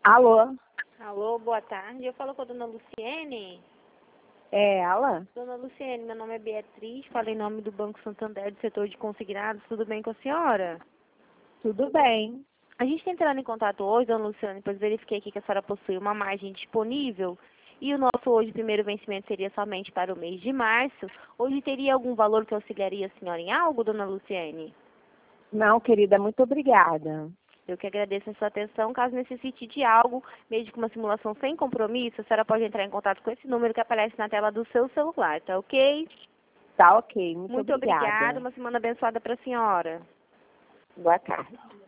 Alô? Alô, boa tarde. Eu falo com a dona Luciene. É ela? Dona Luciene, meu nome é Beatriz, falo em nome do Banco Santander do setor de consignados. Tudo bem com a senhora? Tudo bem. A gente está entrando em contato hoje, dona Luciene, pois verifiquei aqui que a senhora possui uma margem disponível e o nosso hoje primeiro vencimento seria somente para o mês de março. Hoje teria algum valor que auxiliaria a senhora em algo, dona Luciene? Não, querida, muito obrigada. Eu que agradeço a sua atenção. Caso necessite de algo, meio que uma simulação sem compromisso, a senhora pode entrar em contato com esse número que aparece na tela do seu celular, tá ok? Tá ok, muito Muito obrigada. obrigada. Uma semana abençoada para a senhora. Boa tarde.